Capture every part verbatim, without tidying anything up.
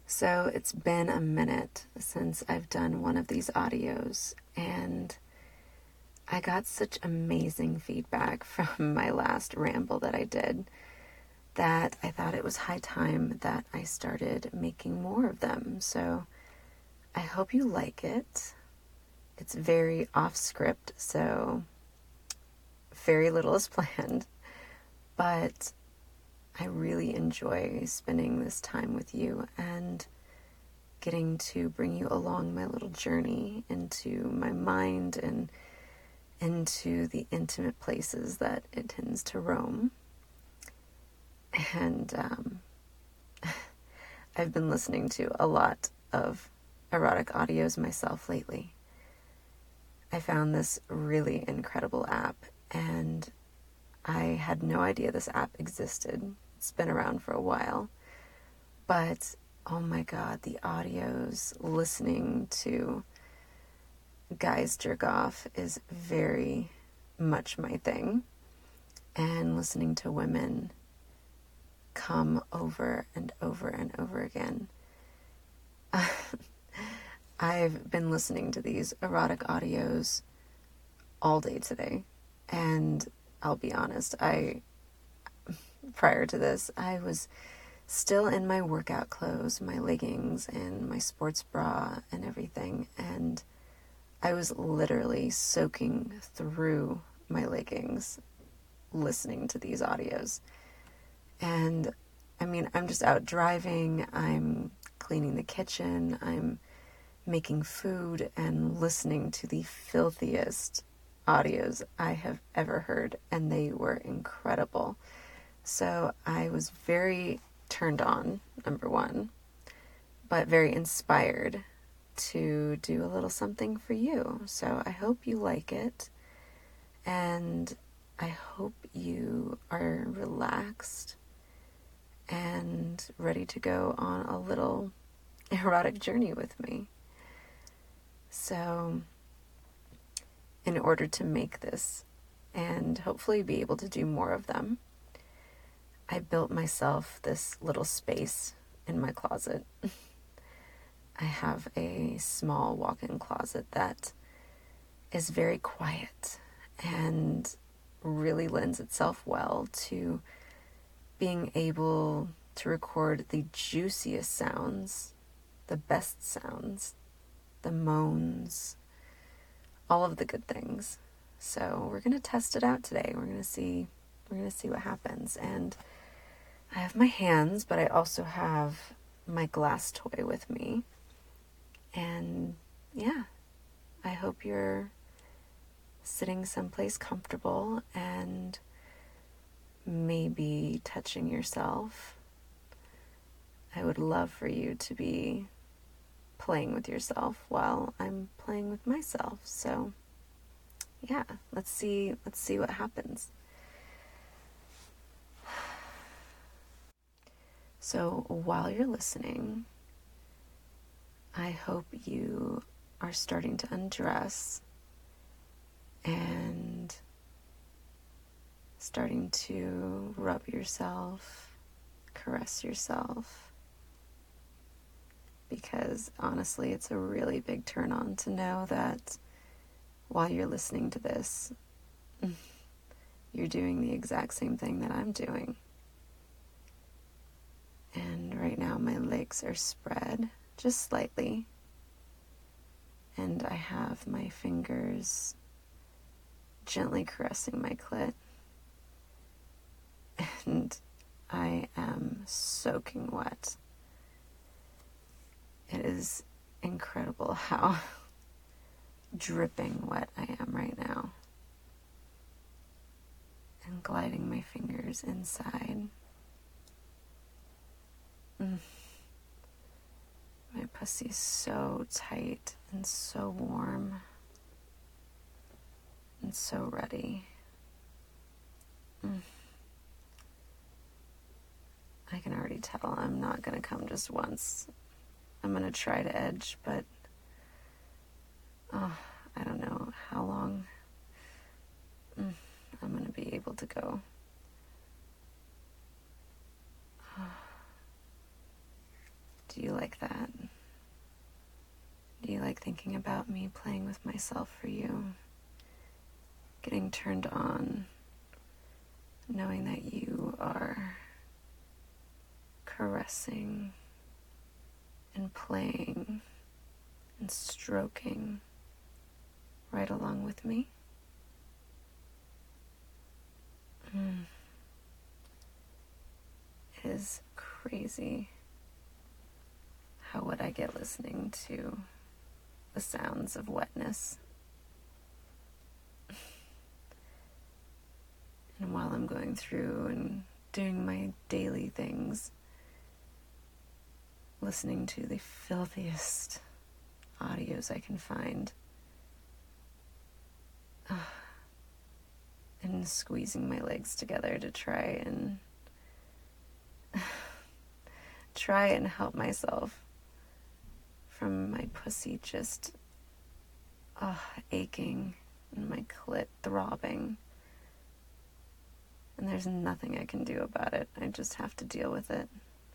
So it's been a minute since I've done one of these audios, and I got such amazing feedback from my last ramble that I did that I thought it was high time that I started making more of them. So I hope you like it. It's very off script, so very little is planned, but I really enjoy spending this time with you and getting to bring you along my little journey into my mind and into the intimate places that it tends to roam. And um, I've been listening to a lot of erotic audios myself lately. I found this really incredible app, and I had no idea this app existed. It's been around for a while, but oh my god, the audios, listening to guys jerk off is very much my thing, and listening to women come over and over and over again. I've been listening to these erotic audios all day today, and I'll be honest, I prior to this, I was still in my workout clothes, my leggings and my sports bra and everything, and I was literally soaking through my leggings listening to these audios. And I mean, I'm just out driving, I'm cleaning the kitchen, I'm making food and listening to the filthiest audios I have ever heard, and they were incredible. So I was very turned on, number one, but very inspired to do a little something for you. So I hope you like it, and I hope you are relaxed and ready to go on a little erotic journey with me. So in order to make this and hopefully be able to do more of them, I built myself this little space in my closet. I have a small walk-in closet that is very quiet and really lends itself well to being able to record the juiciest sounds, the best sounds, the moans, all of the good things. So we're going to test it out today. We're going to see we're going to see what happens. And I have my hands, but I also have my glass toy with me. And yeah, I hope you're sitting someplace comfortable and maybe touching yourself. I would love for you to be playing with yourself while I'm playing with myself. So yeah, let's see let's see what happens. So while you're listening, I hope you are starting to undress and starting to rub yourself, caress yourself, because honestly, it's a really big turn on to know that while you're listening to this, you're doing the exact same thing that I'm doing. And right now my legs are spread just slightly, and I have my fingers gently caressing my clit, and I am soaking wet. It is incredible how dripping wet I am right now, and gliding my fingers inside. Mm. My pussy's so tight and so warm and so ready. Mm. I can already tell I'm not going to come just once. I'm going to try to edge, but oh, I don't know how long mm, I'm going to be able to go. Do you like that? Do you like thinking about me playing with myself for you? Getting turned on, knowing that you are caressing and playing and stroking right along with me? Mm. It is crazy how would I get listening to the sounds of wetness. And while I'm going through and doing my daily things, listening to the filthiest audios I can find, uh, and squeezing my legs together to try and try and help myself from my pussy just uh, aching and my clit throbbing. And there's nothing I can do about it. I just have to deal with it.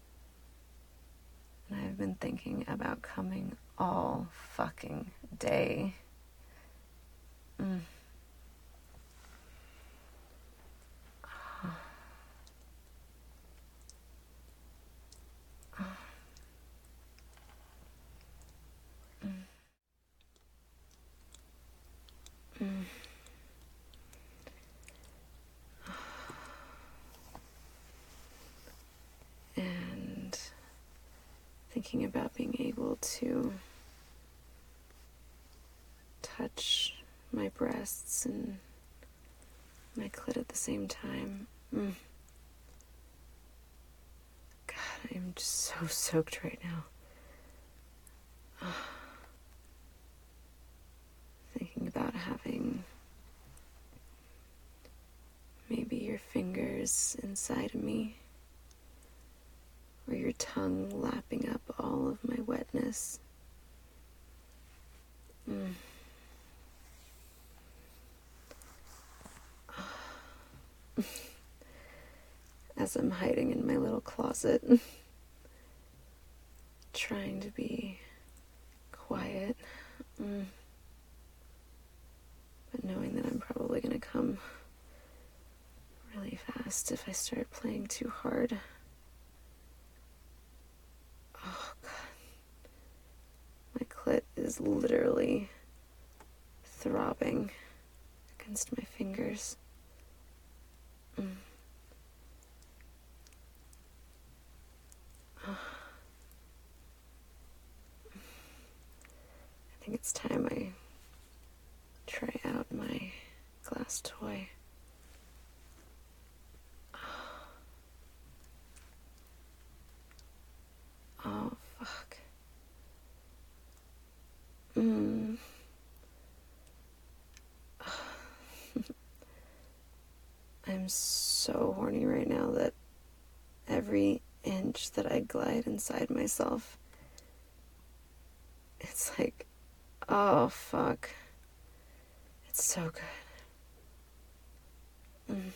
And I've been thinking about coming all fucking day. Mm. Mm. And thinking about being able to touch my breasts and my clit at the same time. Mm. God, I'm just so soaked right now. Uh, thinking about having maybe your fingers inside of me, or your tongue lapping up all of my wetness. Mm. As I'm hiding in my little closet, trying to be quiet, mm. but knowing that I'm probably going to come really fast if I start playing too hard. Oh, God. My clit is literally throbbing against my fingers. Mm. Oh. I think it's time I try out my glass toy. Oh, fuck. Mm. I'm so horny right now that every inch that I glide inside myself, it's like, oh, fuck. It's so good. Mm.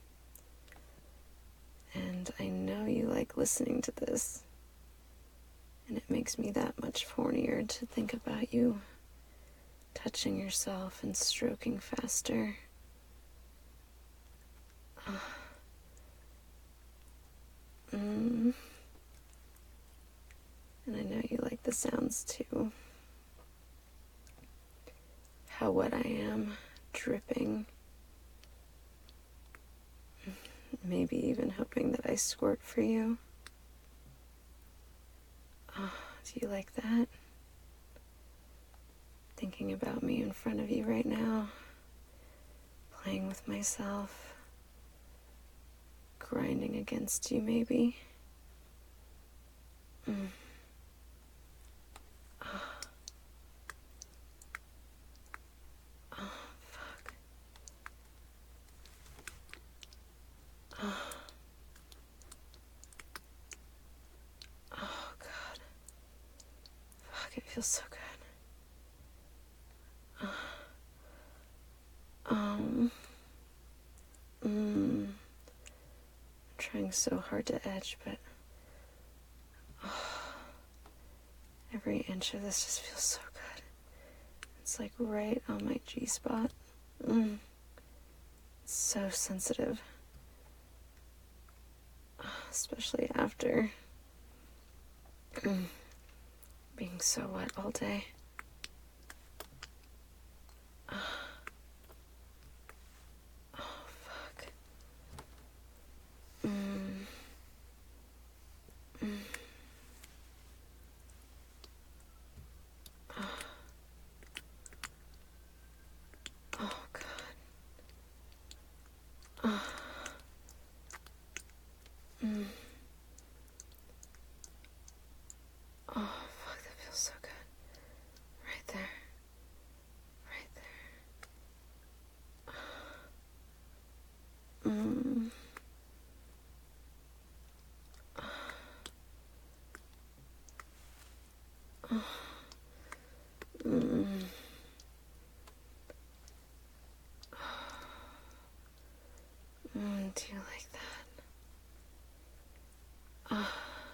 And I know you like listening to this. And it makes me that much hornier to think about you touching yourself and stroking faster. Uh, mm. And I know you like the sounds too. How wet I am, dripping. Maybe even hoping that I squirt for you. Oh, do you like that? Thinking about me in front of you right now, playing with myself, grinding against you maybe. Mm. Oh. Oh, fuck. Oh. Oh, God. Fuck, it feels so good. Um, mm, I'm trying so hard to edge, but oh, Every inch of this just feels so good. It's like right on my G-spot. Mm. It's so sensitive. Especially after mm, being so wet all day. Mm. Mm, do you like that? Ah.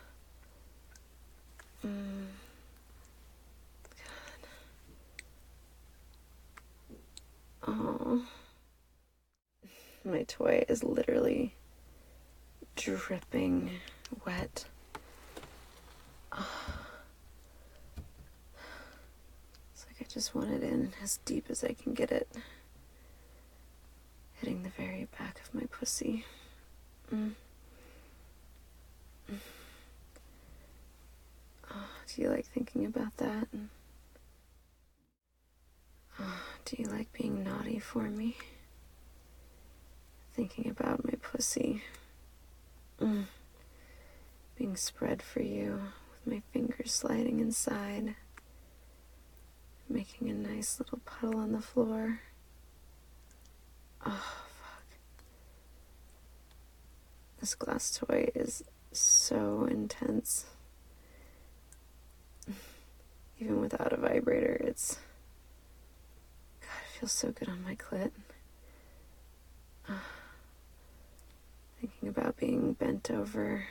Mm. Good. Oh. My toy is literally dripping wet. Oh. It's like I just want it in as deep as I can get it. Hitting the very back of my pussy. Mm. Mm. Oh, do you like thinking about that? Oh, do you like being naughty for me? Thinking about my pussy. Mm. Being spread for you with my fingers sliding inside. Making a nice little puddle on the floor. Oh, fuck. This glass toy is so intense. Even without a vibrator, it's... God, it feels so good on my clit. Uh, thinking about being bent over.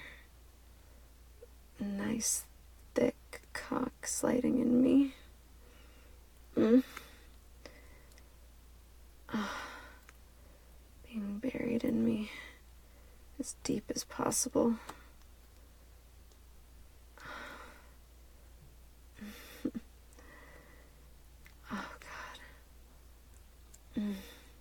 Nice, thick cock sliding in me. Mm. Uh, being buried in me as deep as possible. Oh, God. Mm.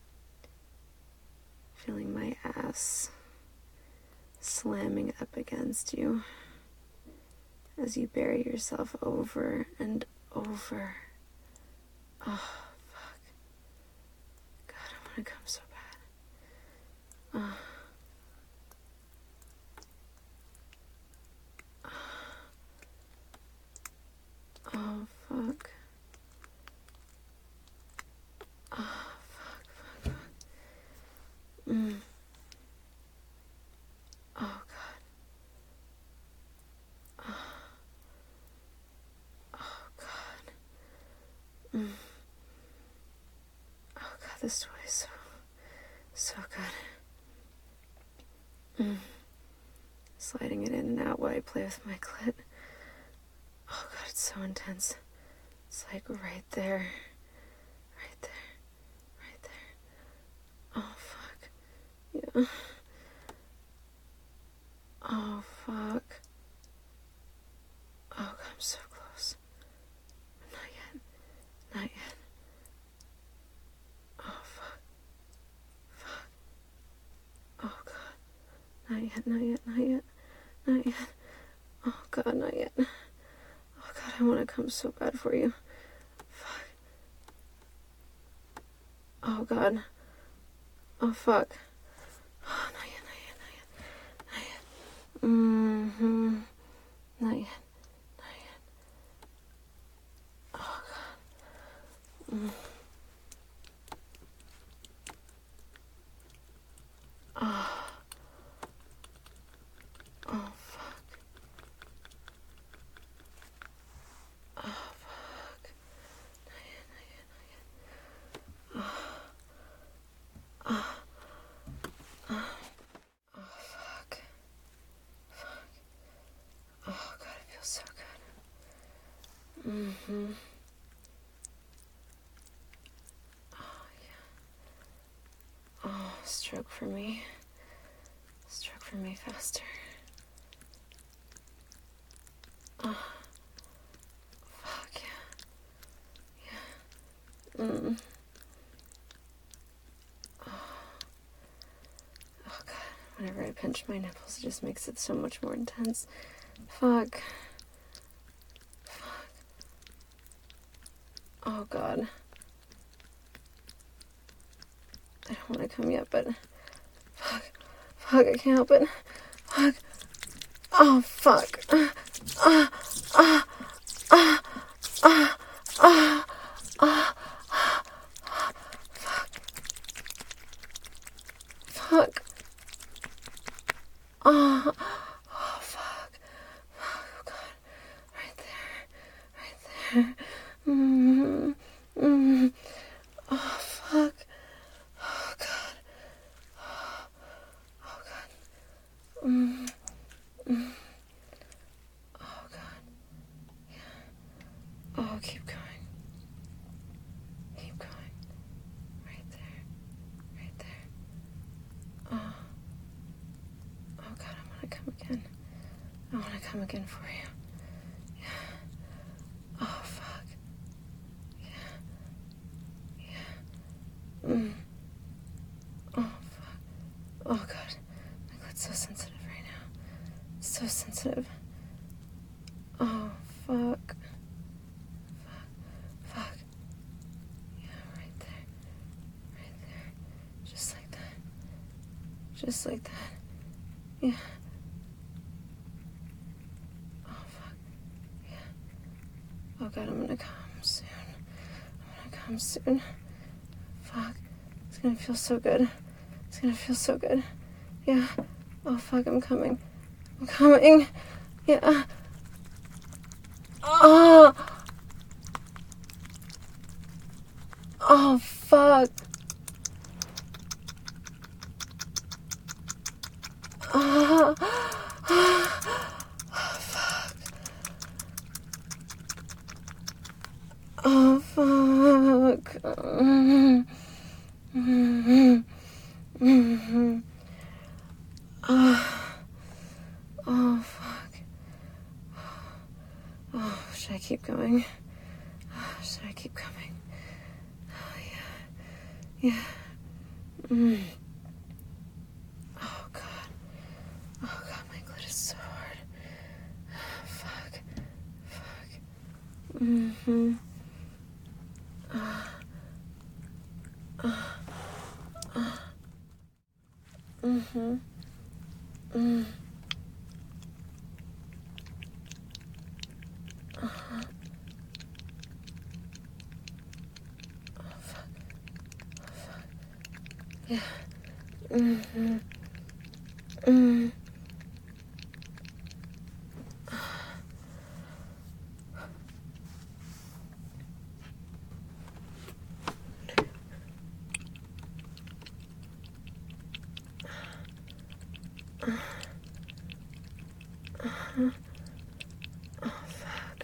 Feeling my ass slamming up against you as you bury yourself over and over. Oh, fuck. God, I want to come so bad. Oh. Oh, fuck. Oh, fuck, fuck, fuck. Mm. Oh, God. Oh, oh God. Mm. Oh, God, this toy is so, so good. Mm. Sliding it in and out while I play with my clit. Oh, God, it's so intense. It's like right there. Right there. Right there. Oh, fuck. Yeah. Oh, fuck. Oh, God, I'm so close. Not yet. Not yet. Oh, fuck. Fuck. Oh, God. Not yet, not yet, not yet. Not yet. Oh, God, not yet. Oh, God, I want to come so bad for you. Fuck. Oh, God. Oh, fuck. Oh, not yet, not yet, not yet. Not yet. Mm-hmm. Not yet. Not yet. Oh, God. Mm. Oh. Oh, fuck. Oh, fuck. Not yet, not yet, not yet. Oh. Oh. Oh. Oh, fuck. Fuck. Oh, God, it feels so good. Mm-hmm. Oh, yeah. Oh, stroke for me. Stroke for me faster. Oh. Fuck, yeah. Yeah. Mm. Oh. Oh, God. Whenever I pinch my nipples, it just makes it so much more intense. Fuck. Fuck. Oh, God. I don't want to come yet, but... Fuck. Fuck, I can't help it. Fuck. Oh, fuck. Ah, ah, ah, ah, ah, ah, fuck. Fuck. Oh, oh, fuck. Oh, God. Right there. Right there. Mm-hmm. Mm-hmm. Oh, fuck. Oh, God. Oh, God. Mm-hmm. Mm-hmm. Oh, God. Yeah. Oh, keep going. Keep going. Right there. Right there. Oh. Oh, God, I want to come again. I want to come again for you. Yeah. Oh, fuck. Yeah. Yeah. Mm. Oh, fuck. Oh, God. My gut's so sensitive right now. It's so sensitive. Oh, fuck. Fuck. Fuck. Yeah, right there. Right there. Just like that. Just like that. Yeah. Oh, fuck. Yeah. Oh, God, I'm gonna come soon. I'm gonna come soon. Fuck. It's gonna feel so good. It's gonna feel so good. Yeah. Oh, fuck, I'm coming. I'm coming. Yeah. Oh. Oh, fuck. Oh. Oh, fuck. Oh, fuck. Mm-hmm. Mm-hmm. Mm-hmm. Oh. Oh, fuck. Oh, should I keep going? Should I keep coming? Oh, yeah. Yeah. Mm. Oh, God. Oh, God, my glut is so hard. Oh, fuck. Fuck. Mm-hmm. Uh, uh, uh. Mm-hmm. Mm. Uh-huh. Oh, fuck. Oh, fuck. Yeah. Mm-hmm. Mm. Uh-huh. Oh, fuck.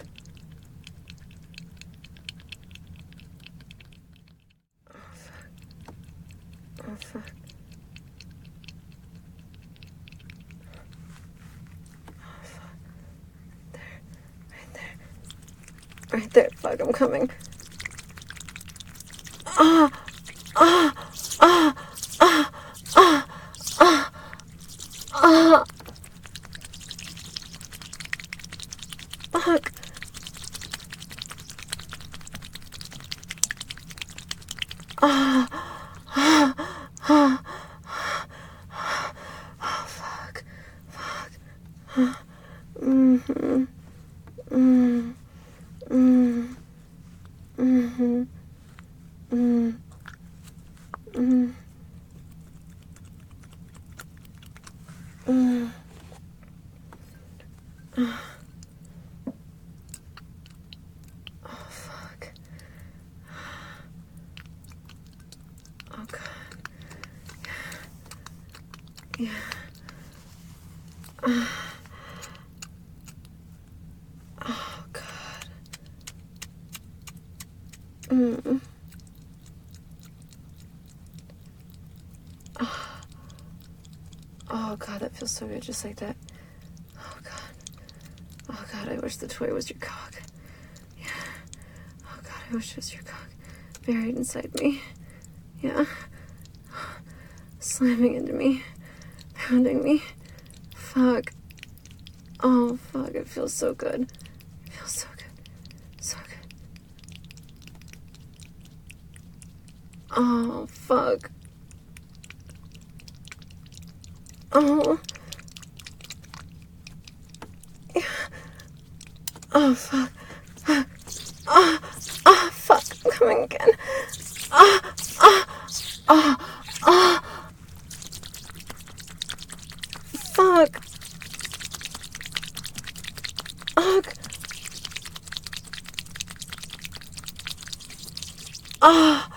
Oh, fuck. Oh, fuck. Oh, fuck. There. Right there. Right there. Fuck, I'm coming. Ah! Ah! Ah! Ah! Ah! Ah! Ah! Fuck. Ah! Ah! Ah! Oh, fuck. Fuck. Mm-hmm. Mm. Mm. Mm-hmm. Mm. Mm. Mm. Oh, fuck. Oh, God. Yeah. Yeah. Oh, God. Mm. Oh. Oh, God, that feels so good, just like that. Oh, God. Oh, God, I wish the toy was your cock. Yeah. Oh, God, I wish it was your cock buried inside me. Yeah. Slamming into me. Pounding me. Fuck. Oh, fuck, it feels so good. It feels so good. So good. Oh, fuck. Oh. Yeah. Oh, fuck. Fuck. Oh, oh, fuck. I'm coming again. Oh, oh, oh, oh. Fuck. Fuck. Oh.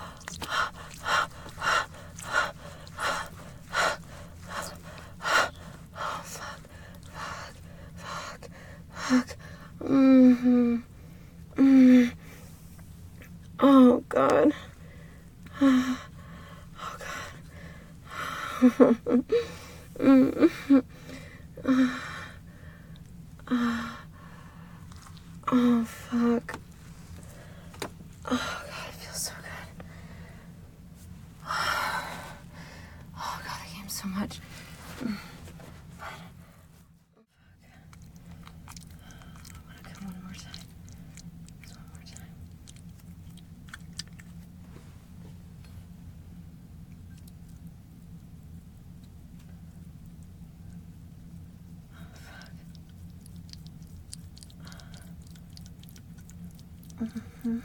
Mm-hmm. Mm. Oh, God. Oh, God. mm. Oh, fuck. Oh, God, it feels so good. Oh, God, I came so much. Mm. I want to come one more time. Just one more time. Mm-hmm.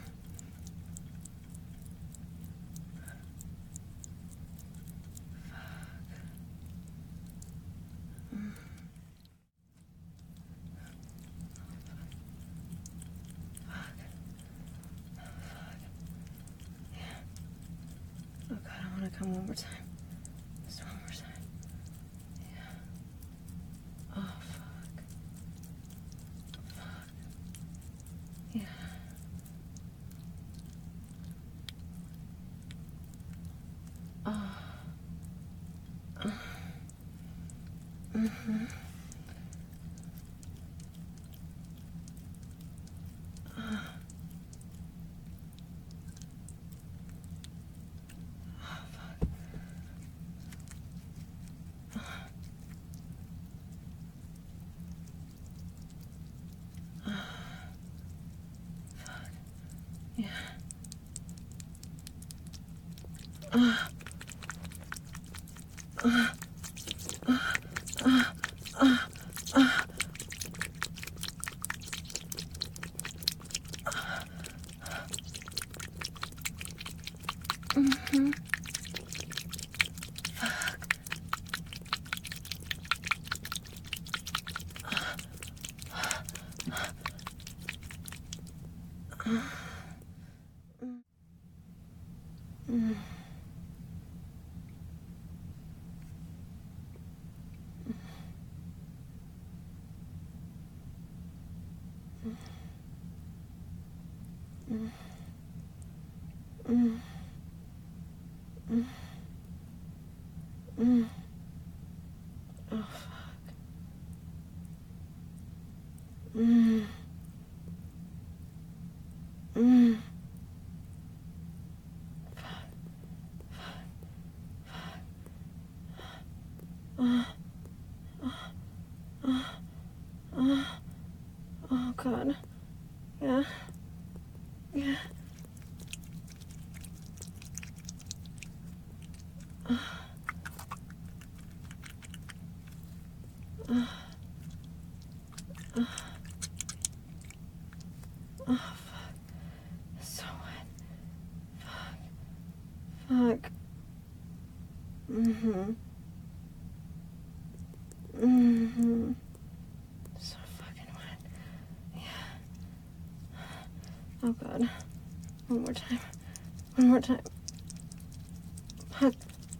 Oh, God, I want to come one more time. Just one more time. Yeah. Oh, fuck. Fuck. Yeah. Oh. Uh. Mm-hmm. Uh. Oh, fuck. Uh. Fuck. Yeah. Uh. Uh. Uh. Uh. Uh. Uh. Mm-hmm. Fuck. Mm. Mm. Mm. Mm. Mm. Oh, fuck. Mm. Mm. Fuck. Uh. Uh. Uh. Oh, God. Yeah. Yeah. Uh. Uh. Uh. Oh, fuck. So wet. Fuck. Fuck. Mm-hmm. Mm-hmm. So fucking wet. Yeah. Oh, God. One more time. One more time. Fuck.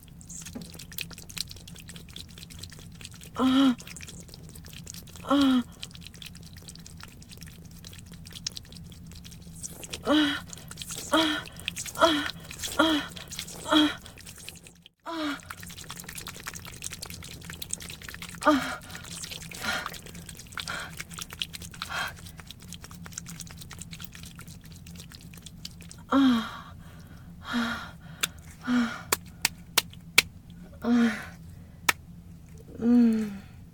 Ah. Ah. Ah. Mm.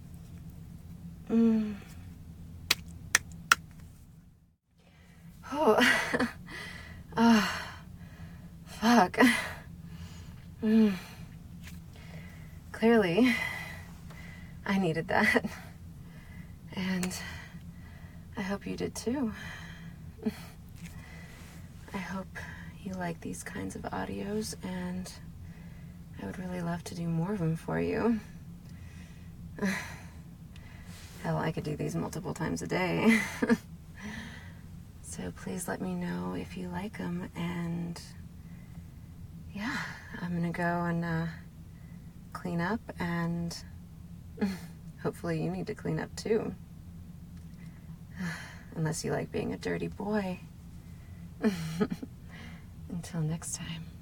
Mm. Oh. Oh. Fuck. Mm. Clearly, I needed that. And I hope you did too. I hope you like these kinds of audios, and I would really love to do more of them for you. Hell, I could do these multiple times a day. So please let me know if you like them, and yeah, I'm gonna go and uh, clean up, and hopefully you need to clean up too. Unless you like being a dirty boy. Until next time.